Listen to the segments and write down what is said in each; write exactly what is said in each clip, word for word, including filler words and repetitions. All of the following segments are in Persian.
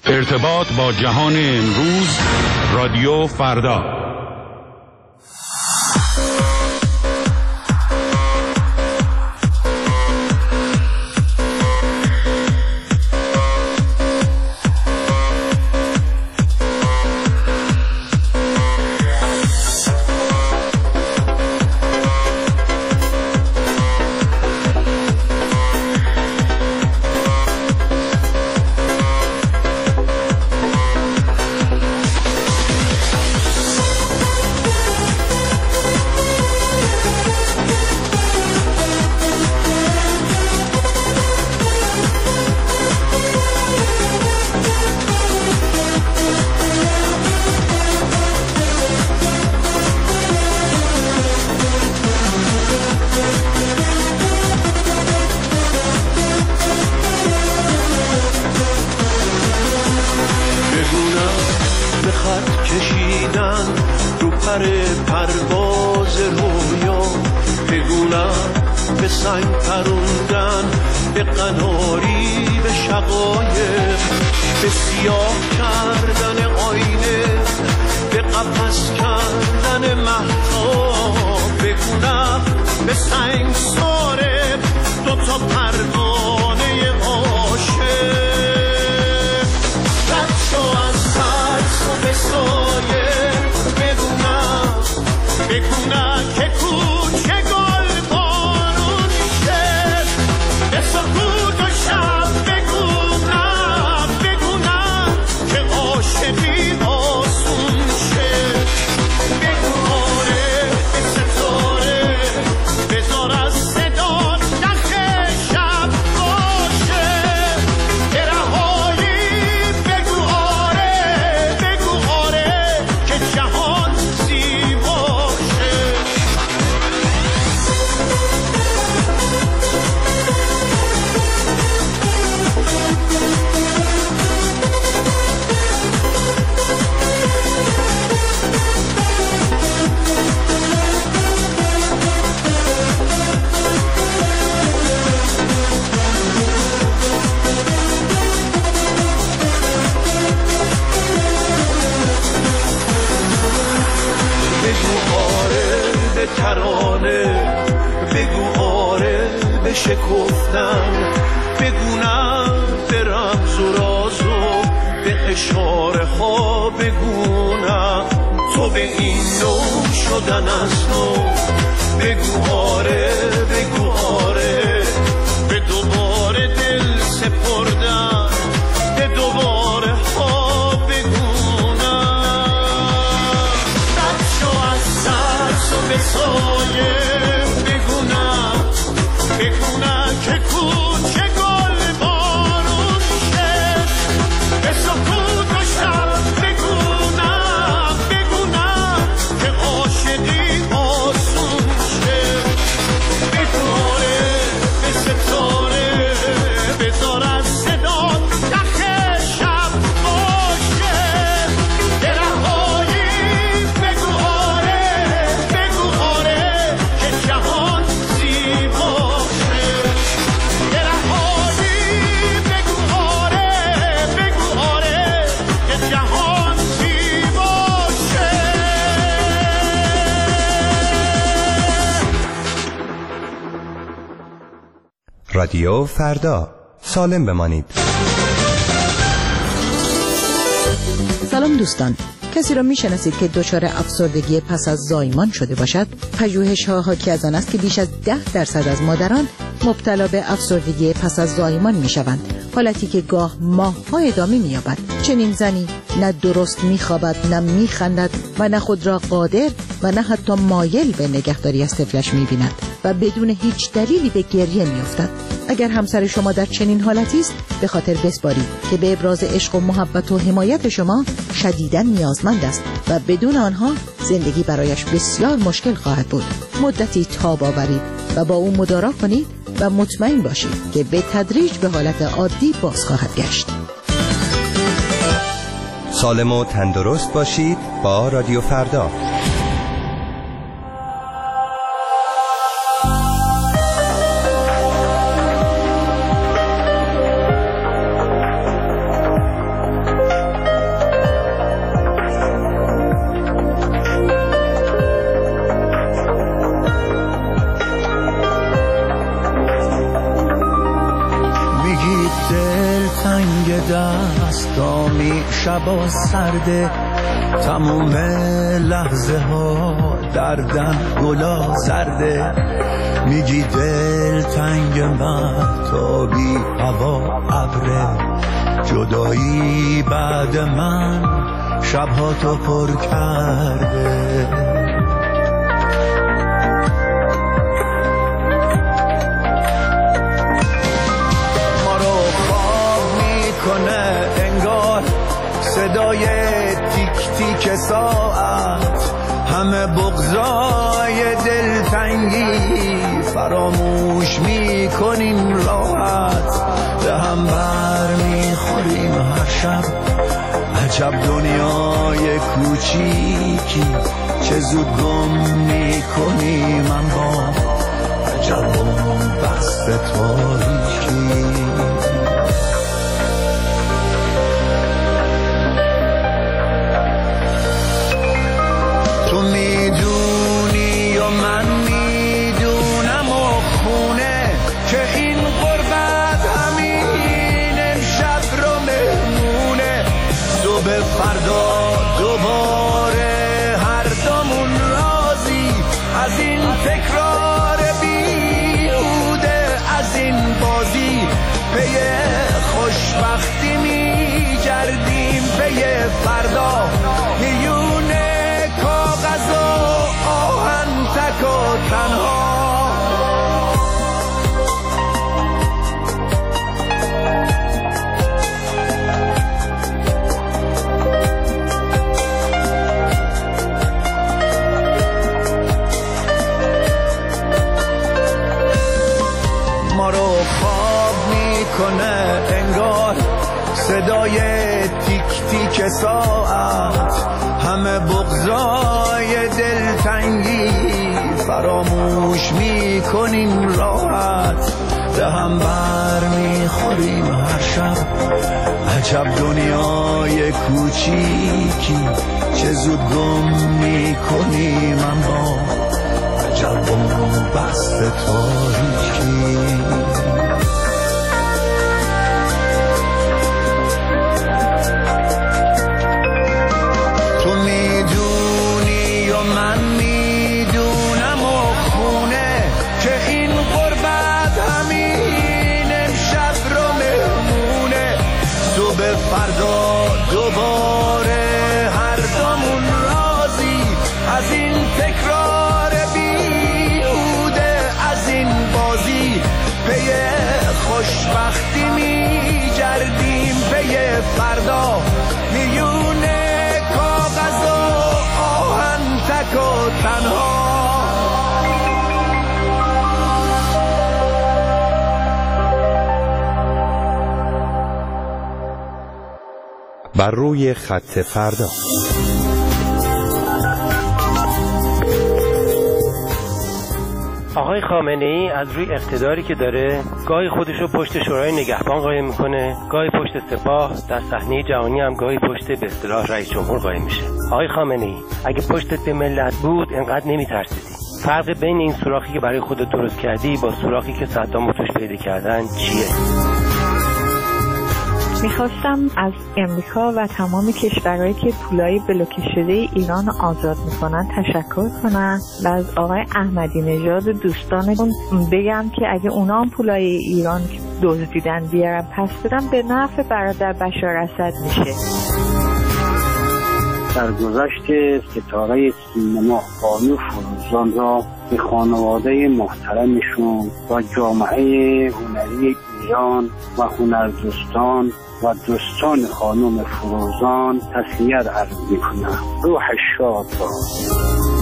ارتباط با جهان امروز، رادیو فردا. رادیو فردا، سالم بمانید. سلام دوستان، کسی را میشناسید که دچار افسردگی پس از زایمان شده باشد؟ پژوهش‌ها حاکی از آن است که بیش از ده درصد از مادران مبتلا به افسردگی پس از زایمان میشوند، حالتی که گاه ماه‌ها ادامه می‌یابد. چنین زنی نه درست میخوابد، نه میخندد و نه خود را قادر و نه حتی مایل به نگهداری از طفلش می‌بیند و بدون هیچ دلیلی به گریه می‌افتد. اگر همسر شما در چنین حالتی است، به خاطر بسپارید که به ابراز عشق و محبت و حمایت شما شدیداً نیازمند است و بدون آنها زندگی برایش بسیار مشکل خواهد بود. مدتی تاب آورید و با او مدارا کنید و مطمئن باشید که به تدریج به حالت عادی باز خواهد گشت. سالم و تندرست باشید با رادیو فردا. دلتنگ دستامی شبا سرده، تموم لحظه ها دردم گلا زرده. میگی دلتنگ مهتابی هوا ابره، جدایی بعد من شبها تو پر کرده. ما رو خواب میکنه انگار صدای تیک تیک ساعت، همه بغضای دلتنگی فراموش میکنیم راحت. به هم بر میخوریم هر شب، عجب دنیای کوچیکی، چه زود گم میکنیم من با عجب بست تاریکی. تو میدونی و من میدونم و خونه که این غربت همین امشب رو مهمونه. صبح فردا دوباره هر دومون راضی از این تکرار بیهوده، از این بازی پی خوشبختی میگردیم، پی فردا میونه کاغذ و آهن تک و تنها. ما رو خواب میکنه انگار صدای تیک تیک ساعت، همه بغضای دلتنگی فراموش میکنیم راحت. به هم بر میخوریم هر شب، عجب دنیای کوچیکی، چه زود گم میکنیم من با عجب بست تاریکی. تو میدونی و من میدونم و خونه که این غربت همین امشب رو مهمونه. صبح فردا دوباره هر دومون راضی از این تکرار بیهوده، از این بازی پی خوشبختی میگردیم، پی فردا میونه کاغذ و آهن تک و تنها. بر روی خط فردا. آقای خامنه‌ای از روی اقتداری که داره گاهی خودشو پشت شورای نگهبان قایم میکنه، گاهی پشت سپاه، در صحنه جهانی هم گاهی پشت به اصطلاح رئیس جمهور قایم میشه. آقای خامنه‌ای اگه پشتت به ملت بود انقدر نمیترسیدی. فرق بین این سوراخی که برای خودت درست کردی با سوراخی که صدام و توش پیدا کردن چیه؟ میخواستم از امریکا و تمام کشورهایی که پولای بلوکه شده ایران آزاد میکنن تشکر کنم و از آقای احمدی نژاد دوستانمون بگم که اگه اونا هم پولای ایران دزدیدن بیارن پس بدن به نفع برادر بشار اسد میشه. در گذشت ستاره سینما بانو فروزان را به خانواده محترمشون و جامعه هنری ایران و هنردوستان و دوستان خانم فروزان تسلیت عرض می‌کنم. روح شاد باد.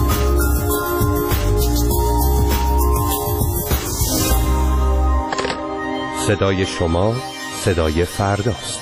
صدای شما صدای فرداست.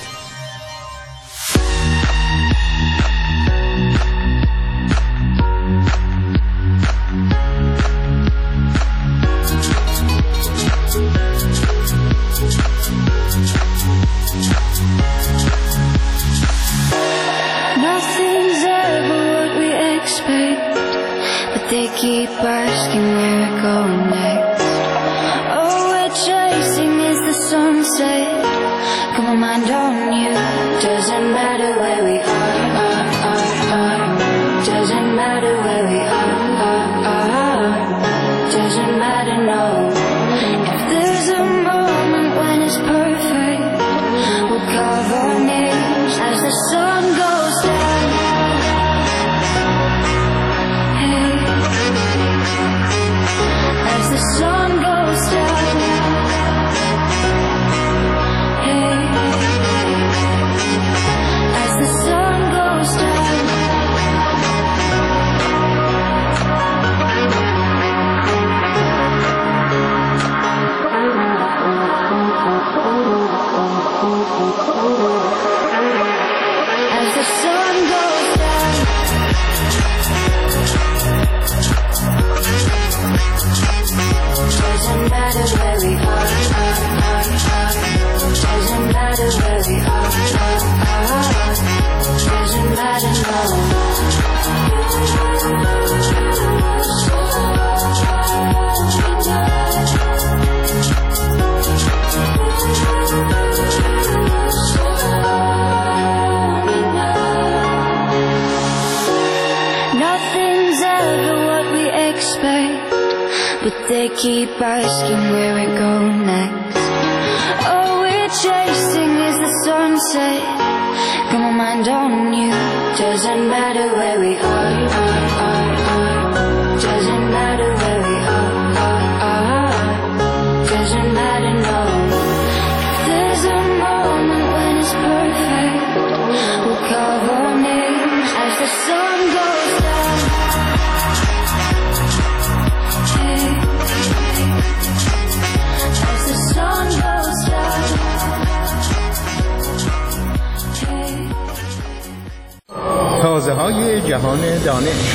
Nothing's ever what we expect, but they keep asking where we're going next. All we're chasing is the sunset. Come on, mind on you. Doesn't matter where we are, are, are, are. Doesn't matter where we are, are, are. Doesn't matter, no. If there's a moment when it's perfect, we'll carve our names as the sun goes down. Hey, as the sun goes down. Hey, as the sun goes down. As the sun goes down. Doesn't matter where we are, are, are, are. Doesn't matter where we are, are, are. Doesn't matter, no. Nothing's ever what we expect, but they keep asking where we go next. All we're chasing is the sunset. Got my mind on you. Doesn't matter where we are, are, are, are. Doesn't matter where we are, are, are. Doesn't matter, no. If there's a moment when it's perfect, we'll carve our names as the sun goes down. Hey, as the sun goes down. Hey. تازه های جهان دانش.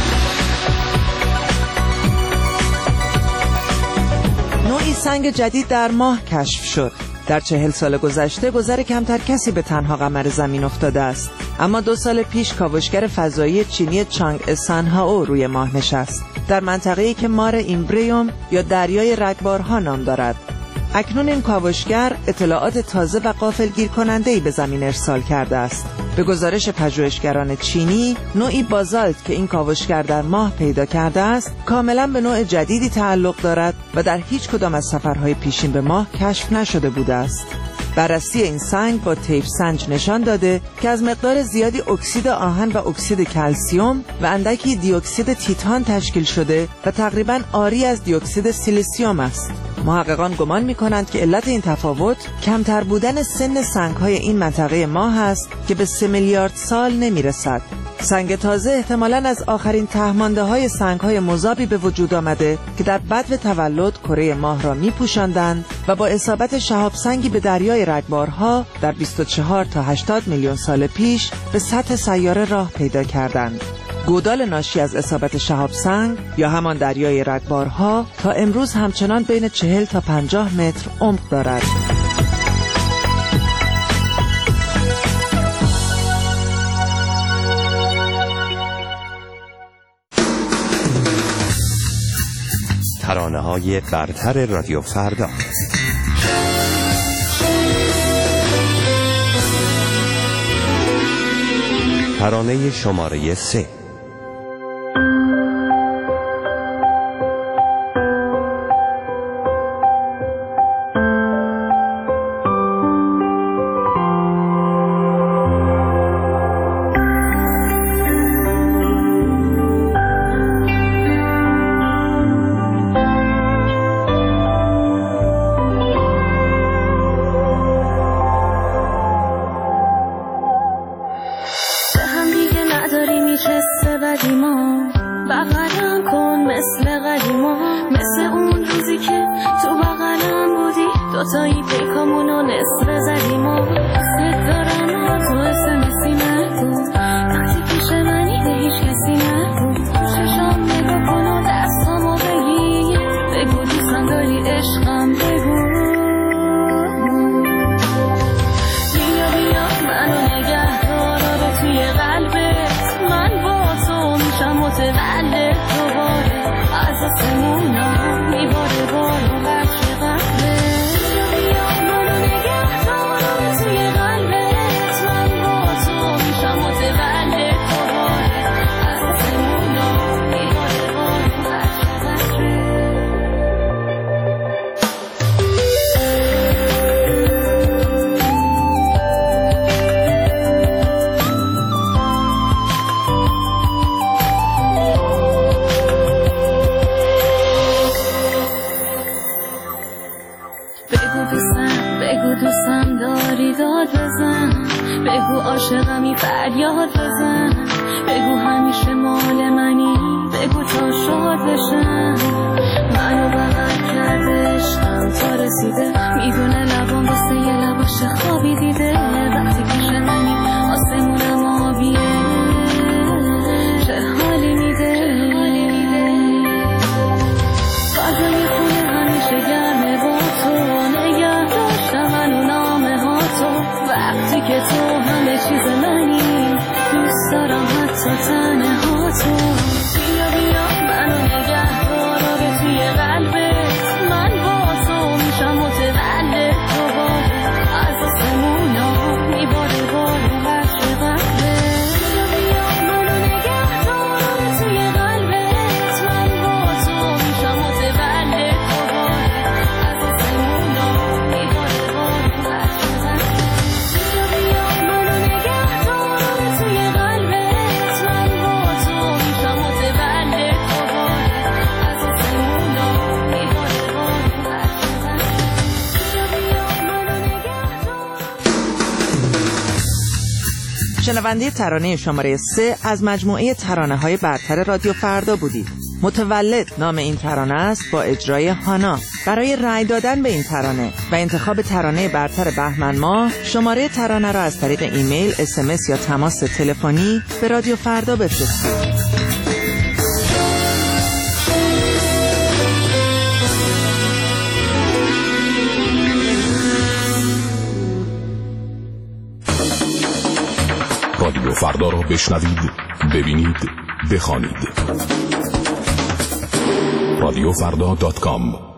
نوعی سنگ جدید در ماه کشف شد. در چهل سال گذشته گذر کمتر کسی به تنها قمر زمین افتاده است. اما دو سال پیش کاوشگر فضایی چینی چانگ سنهائو روی ماه نشست. در منطقه‌ای که مار ایمبریوم یا دریای رگبارها نام دارد. اکنون این کاوشگر اطلاعات تازه و غافلگیر کننده‌ای به زمین ارسال کرده است. به گزارش پژوهشگران چینی، نوعی بازالت که این کاوشگر در ماه پیدا کرده است، کاملاً به نوع جدیدی تعلق دارد و در هیچ کدام از سفرهای پیشین به ماه کشف نشده بوده است. بررسی این سنگ با تیپ سنج نشان داده که از مقدار زیادی اکسید آهن و اکسید کلسیم و اندکی دی اکسید تیتان تشکیل شده و تقریباً عاری از دی اکسید سیلیسیوم است. محققان گمان می‌کنند که علت این تفاوت کمتر بودن سن سنگ‌های این منطقه ماه است که به سه میلیارد سال نمی‌رسد. سنگ تازه احتمالاً از آخرین ته‌مانده‌های سنگ‌های مذابی به وجود آمده که در بدو تولد کره ماه را می‌پوشاندند و با اصابت شهاب سنگی به دریای رگبارها در بیست و چهار تا هشتاد میلیون سال پیش به سطح سیاره راه پیدا کردند. گودال ناشی از اصابت شهاب سنگ یا همان دریای رگبارها تا امروز همچنان بین چهل تا پنجاه متر عمق دارد. ترانه‌های برتر رادیو فردا. ترانه شماره سه. Yeah. بگو عاشقمی فریاد بزن، بگو همیشه مال منی، بگو تا شاد بشم. منو بغل کرده عشقم تا رسیده، میدونه لبان واسه یه لباش خوابی دیده. وقتی که شننی آسمونم آبیه، چه حالی میده. فضای خونه همیشه گرمه با تو، نگه داشتم منو نامه ها تو. وقتی که تو همه چیز منی، دوست دارم حتی تنه ها تو. بیا بیا منو نگه دارا به توی قلبت، من با تو میشم متولد دوباره. از آسمونا میباره باره هر چقدره. بیا بیا منو نگه دارا به توی قلبت، من با تو میشم متولد دوباره. از آسمونا میباره باره هر چقدره. بیا بیا منو نگه دارا به توی قلبت، من با تو میشم متولد دوباره. از آسمونا میباره باره هر چقدره. بیا بیا منو نگه شنونده ترانه شماره سه از مجموعه ترانه های برتر رادیو فردا بودید. متولد نام این ترانه است با اجرای هانا. برای رأی دادن به این ترانه و انتخاب ترانه برتر بهمن ماه، شماره ترانه را از طریق ایمیل، اس ام اس یا تماس تلفنی به رادیو فردا بفرستید. رادیو فردا را بشنوید، ببینید، بخوانید. رادیو فردا دات کام.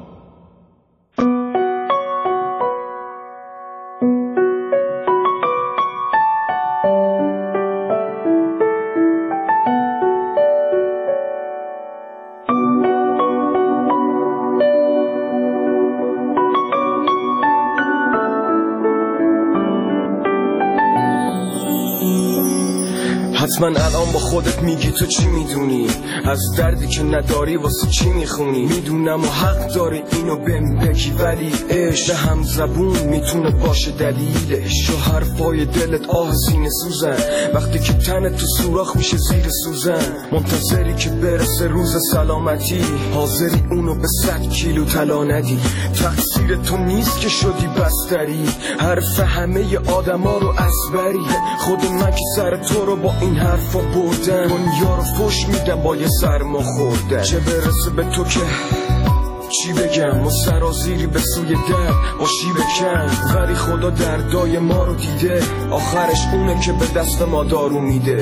حتما الان با خودت میگی تو چی میدونی، از دردی که نداری واسه چی میخونی. میدونم و حق داری اینو بهم بگی، ولی عشق هم زبون میتونه باشه دلیلش. و حرفای دلت آه سینه سوزن، وقتی که تنت تو سوراخ میشه زیر سوزن. منتظری که برسه روز سلامتی، حاضری اونو به صد کیلو طلا ندی. تقصیر تو نیست که شدی بستری، حرف همه آدما رو اسبری. خود من که سر تو رو با این حرفا بردم، دنیا رو فش میدم با یه سرما خوردن. چه برسه به تو که چی بگم، و سرازیری به سوی در با شیب کم. ولی خدا دردای ما رو دیده، آخرش اونه که به دست ما دارو میده.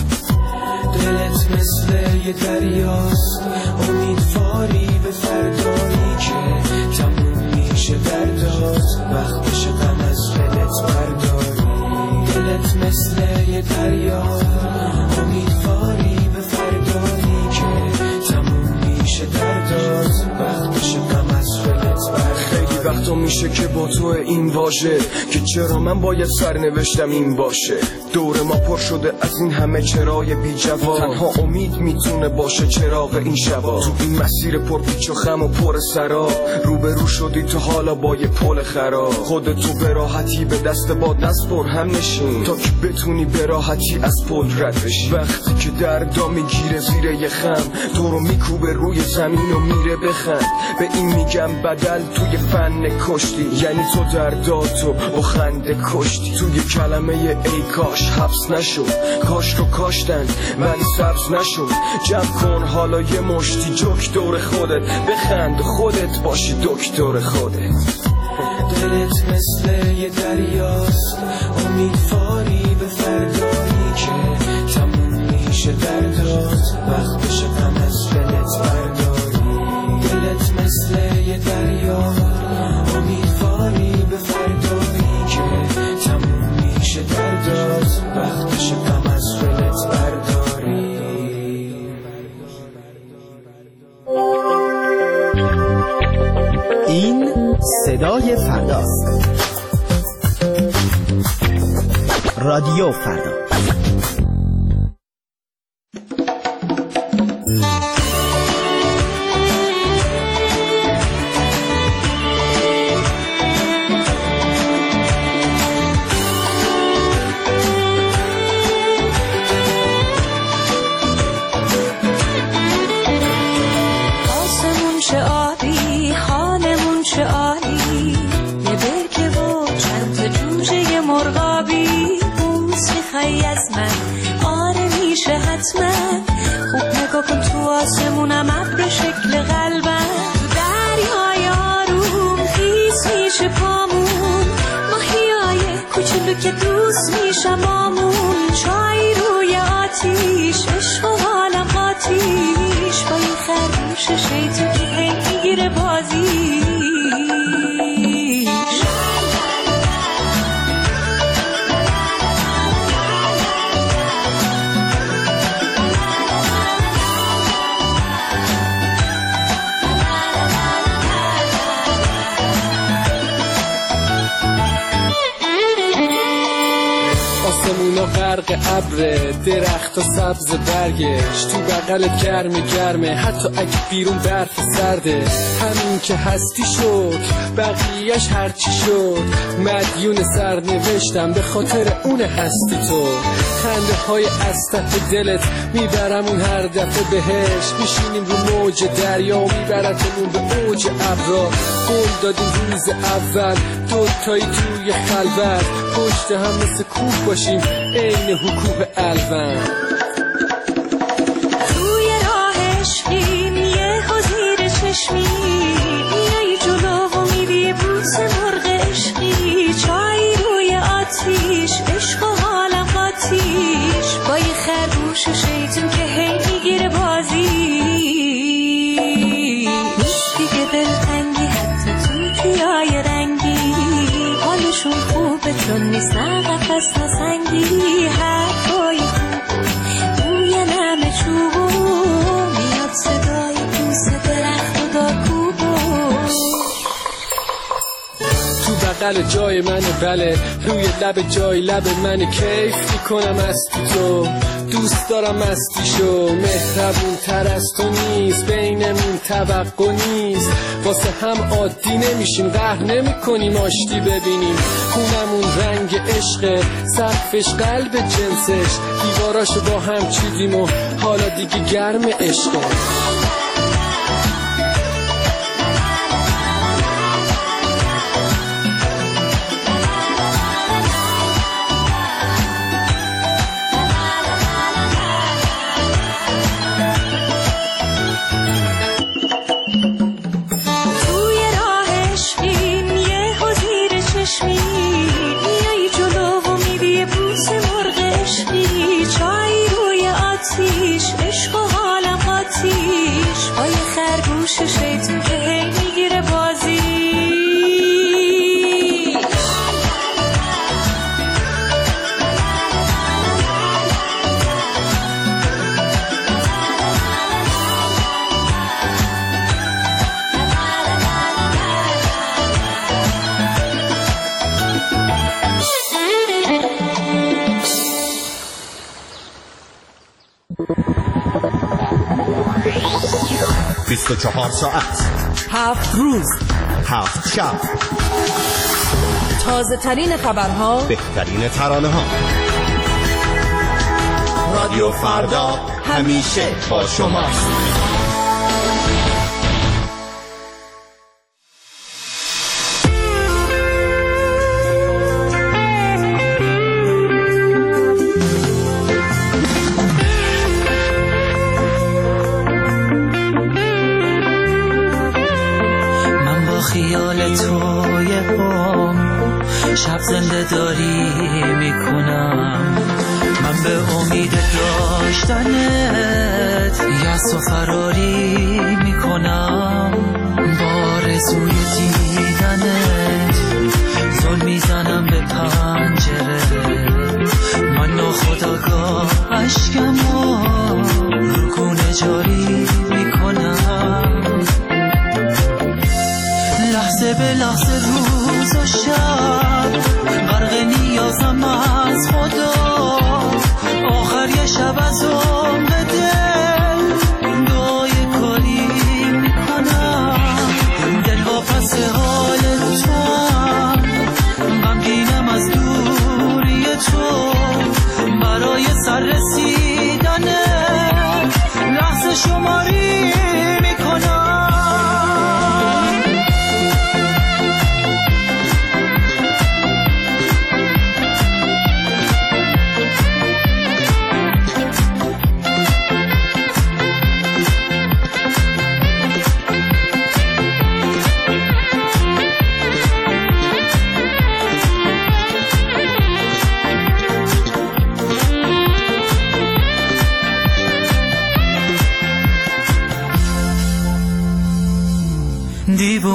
دلت مثل یه دریاست، امیدواری به فردایی که تموم میشه دردات. وقتش غم از دلت برداری. دلت مثل یه دریاست، امیدواری به فردایی که تموم میشه دردات. وقتش غم از دلت برداری. خیلی وقتا میشه که با تو این واژه، که چرا من باید سرنوشتم این باشه. دور ما پر شده از این همه چرای بی جواب، تنها امید میتونه باشه چراغ این شبا. تو این مسیر پر پیچ و خم و پر سراب، روبرو شدی تو حالا با یه پل خراب. خودتو به راحتی به دست باد نسپر، هم نشین تا که بتونی به راحتی از پل رد بشی. وقتی که دردا میگیره زیر یه خم، تو رو میکوبه روی زمین و میره بخند. به این میگم بدل توی فن کشتی، یعنی تو درداتو با خنده کشتی. توی کلمه ای کاش حبس نشد، کاش رو کاشتن ولی سبز نشد. جمع کن حالا یه مشتی جوک دور خودت، بخند خودت باشی دکتر خودت. دلت مثل یه دریاست، امیدواری به فردایی که تموم میشه دردات. وقتش غم از دلت برداری. دلت مثل یه دریاست، امیدواری به فردایی که تموم میشه دردات. وقتش غم از دلت برداری. این صدای فرداست. رادیو فردا. آسمونم ابر شکل قلبم، تو دریای آروم خیس میشه پامون، ماهیای کوچولو که دوست میشم آمون، چای روی آتیش عشق و حالم قاتیش، با این خرگوش شیطون که هی میگیره بازیش. آسمونا غرق ابره، درخت و سبز برگش، تو بغلت گرمه گرمه حتی اگه بیرون برف سرده. همین که هستی شد بقیهش هرچی شد، مدیون سرنوشتم به خاطر اون هستی تو. خنده های اسطح دلت میبرم اون هر دفعه بهش، میشینیم رو موج دریا و میبرتمون به اوج ابرا. قول دادیم روز اول دوتایی توی خلوت، پشت هم مثل کوه باشیم عین حکوه الون. توی راه عشقیم یه حضیر چشمی، میای جلو و میری بوس مرغ عشقی، چای روی آتیش عشق و حالم قاتیش، با یه خرگوش شیطون که هی میگیره بازی. نیست دیگه دلتنگی حتی تو پیای رنگی، حالشون خوبه چون نیست نه قفص نه سنگی، حرفای خوب بوی نم چوبو، میاد صدای بوس درخت و دارکوبو. تو بغل جای منه بله، روی لب جای لب منه، کیف میکنم استی تو، دوست دارم استیشو. مهربون تر از تو نیست، بینمون توقع نیست، واسه هم عادی نمیشیم، قهر نمی کنیم آشتی ببینیم. خونمون رنگ عشقه، سقفش قلب جنسش، دیواراشو با هم چیدیم و حالا دیگه گرم عشقه. شیطون که هی میگیره بازی. بیست و چهار ساعت، هفت روز، هفت شب، تازه ترین خبرها، بهترین ترانه ها. رادیو فردا همیشه با شماست. خیال توی قوم شب زنده داری میکنم، من به امید داشتنت یأس و فراری میکنم، با آرزوی دیدنت زل میزنم به پنجره، من ناخودآگاه اشکمو رو گونه جاری میکنم، لحظه به لحظه روز و شب غرق نیازم از خدا، آخر یه شب از عمر دل دعای کاری میکنم، دل واپس حال توام، غمگینم از دوری تو، برای سر رسیدن لحظه شماری میکنم.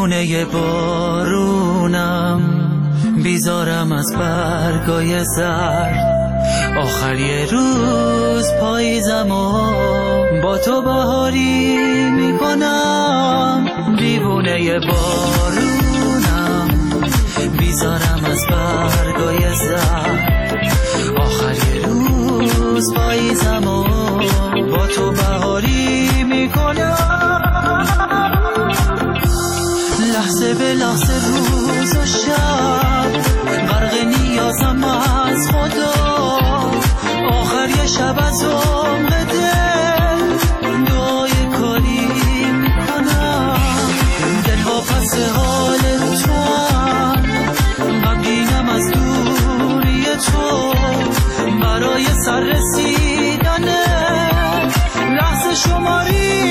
دیوونه بارونم، بیزارم از برگای زرد. آخر یه روز پاییزم و با تو بهاری میکنم. دیوونه بارونم، بیزارم از برگای زرد. آخر یه روز پاییزم و با تو بهاری میکنم. لحظه به لحظه روز و شب غرق نیازم از خدا. آخر یه شب از عمق دل دعای کاری میکنم. دل با پس حال تو هم غمگینم از دوری تو. برای سر رسیدن لحظه شماری